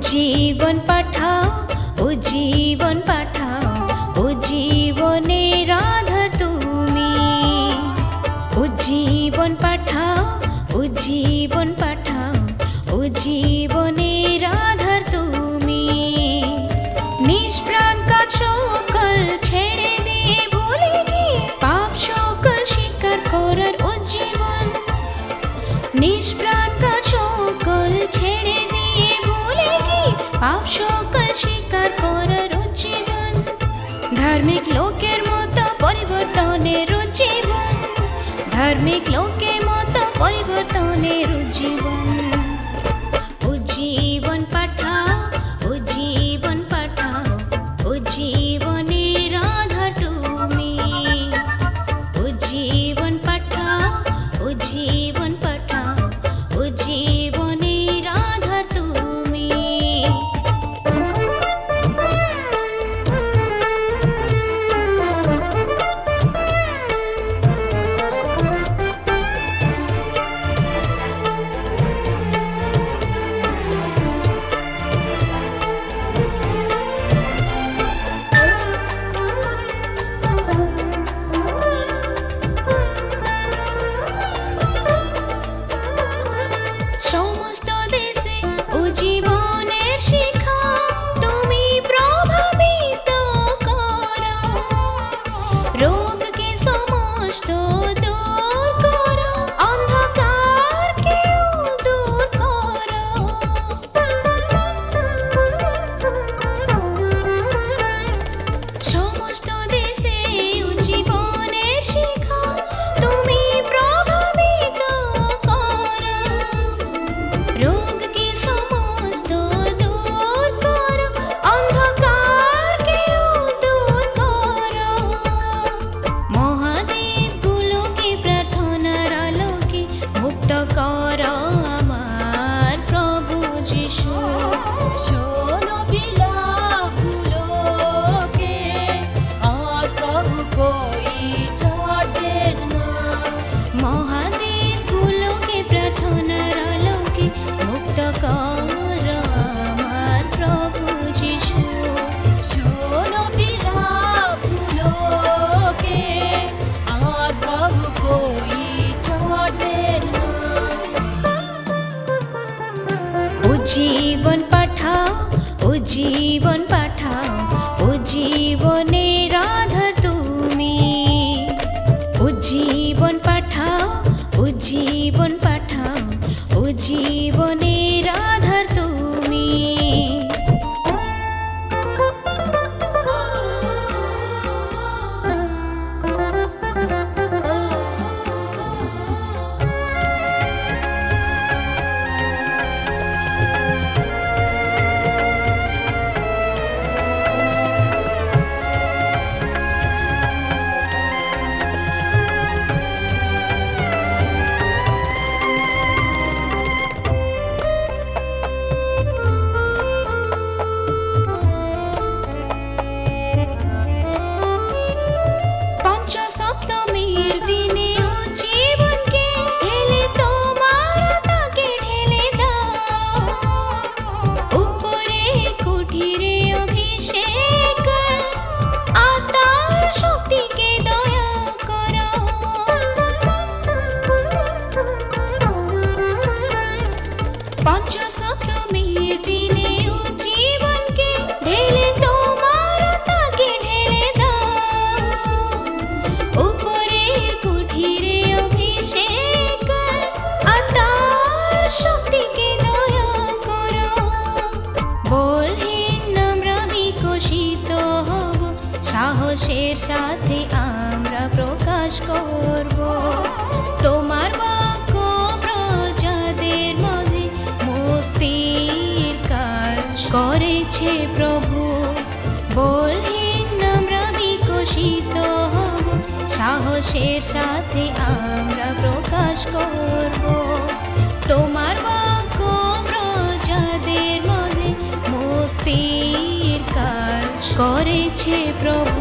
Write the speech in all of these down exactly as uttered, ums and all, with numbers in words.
জীবন পাঠাও, ও জীবন পাঠাও, ও জীবনের আধার তুমি। ও জীবন পাঠাও, ও জীবন পাঠাও, ও জীবনের আধার তুমি। নিষ্প্রাণ কাজ সকল ছেড়ে দিয়ে ভুলে গিয়ে পাপ সকল স্বীকার করার উজ্জীবন। নিষ্প্রাণ কাজ সকল ছেড়ে দিয়ে ভুলে গিয়ে পাপ সকল স্বীকার করার উজ্জীবন। ধার্মিক লোকের মতো পরিবর্তনের উজ্জীবন, ধার্মিক লোকের মতো পরিবর্তনের উজ্জীবন। ও জীবন পাঠাও, ও জীবন পাঠাও, ও জীবনের আধার তুমি। ও জীবন পাঠাও, ও জীবন পাঠাও, ও জীবনের আধার তুমি। সমস্ত দেশে ও জীবনের শিখা তুমি প্রভাবিত করো। রোগকে সমস্ত দূর করো, অন্ধকারকেও দূর করো। সমস্ত দেশে ও জীবনের শিখা তুমি প্রভাবিত করো। রোগকে সমস্ত দূর করো, অন্ধকারকেও দূর করো। মহাদেবগুলোকে প্রার্থনার আলোকে মুক্ত করো আমার প্রভু যিশু। শোনো বিলাপগুলোকে, আর কাহু কোই ছাড়বেন না। মহাদেবগুলোকে প্রার্থনার আলোকে মুক্ত করো আমার প্রভু যিশু। শোনো বিলাপগুলোকে, আর কাহু কোই ছাড়বেন না। ও জীবন পাঠাও, ও জীবন পাঠাও, ও জীবনের আধার তুমি। ও জীবন পাঠাও, ও জীবন পাঠাও, ও জীবনের আধার তুমি। পঞ্চসপ্তমীর দিনে ও জীবনকে ঢেলে তোমার তাকে ঢেলে দাও। উপরের কুঠিরে অভিষেক কর, আত্মার শক্তিকে দয়া করো। পঞ্চসপ্তমীর দিনে ও জীবনকে ঢেলে তোমার তাকে ঢেলে দাও। উপরের কুঠিরে অভিষেক কর, আত্মার শক্তিকে দয়া করো। বলহীন আমরা বিকশিত হব, সাহসের সাথে আমরা প্রকাশ করব তোমার বাক্য। প্রজাদের মধ্যে মুক্তির কাজ করেছে প্রভু। বলহীন আমরা বিকশিত হব, সাহসের সাথে আমরা প্রকাশ করব তোমার বাক্য। প্রজাদের মধ্যে মুক্তির কাজ করেছে প্রভু।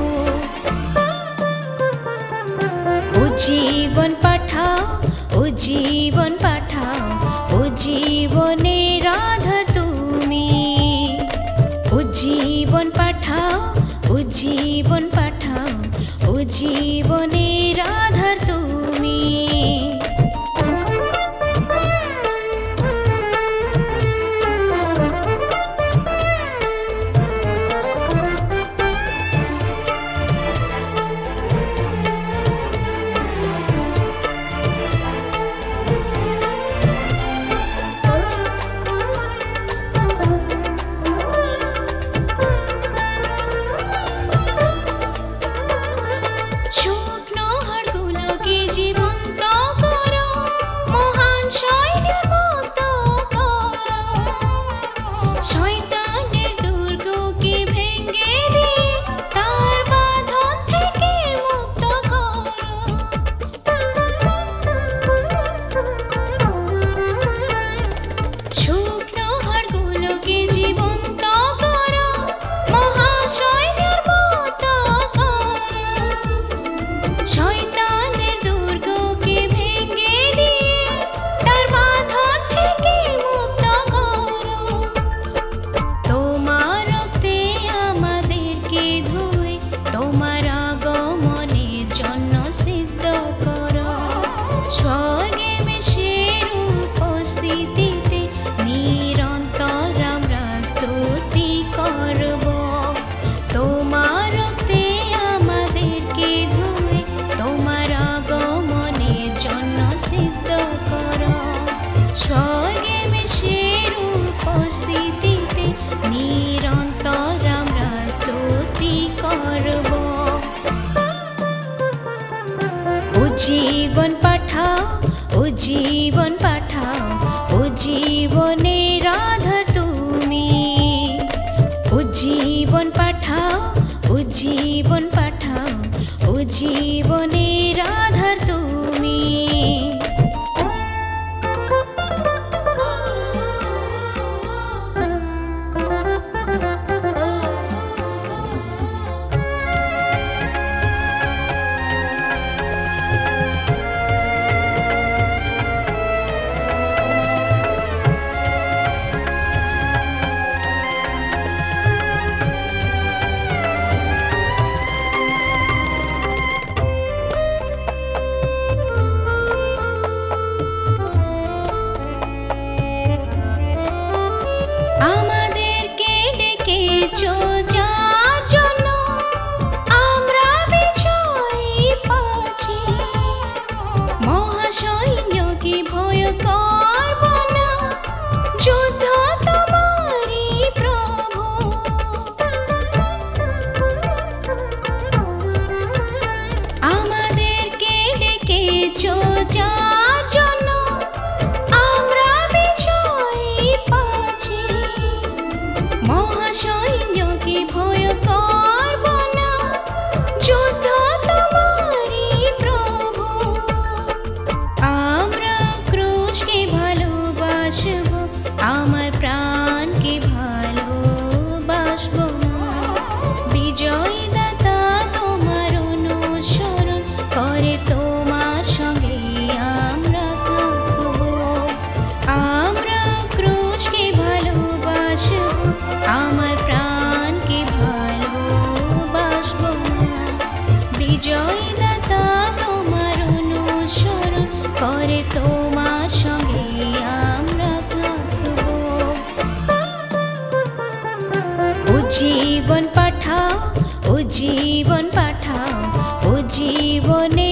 ও জীবন পাঠাও, ও জীবন পাঠাও, ও জীবনের আধার তুমি। জীবন পাঠাও ও জীবন পাঠাও ও জীবনের আধার তুমি ও জীবন পাঠাও ও জীবন পাঠাও ও জীবনের আধার তুমি আমাদেরকে ডেকেছো যার জন্য আমরা বিজয়ী পাচ্ছি মহাসৈন্যকে ভয় করব না যুদ্ধ তোমারই প্রভু আমাদেরকে ডেকেছো যার জন্য আমরা বিজয়ী পাচ্ছি মহাসৈন্যকে ভয় করব না যুদ্ধ তোমারই প্রভু আমরা ক্রুশকে ভালোবাসব আমার প্রাণকে ভালোবাসব না বিজয়ী দাতা তোমার অনুসরণ করে তোমার সঙ্গে আমরা থাকব আমরা ক্রুশকে ভালোবাসব আমার প্রাণকে ভালোবাসব না বিজয়ী দাতা তোমার অনুসরণ করে তোমার সঙ্গে আমরা থাকব ও জীবন পাঠাও ও জীবন পাঠাও ও জীবনে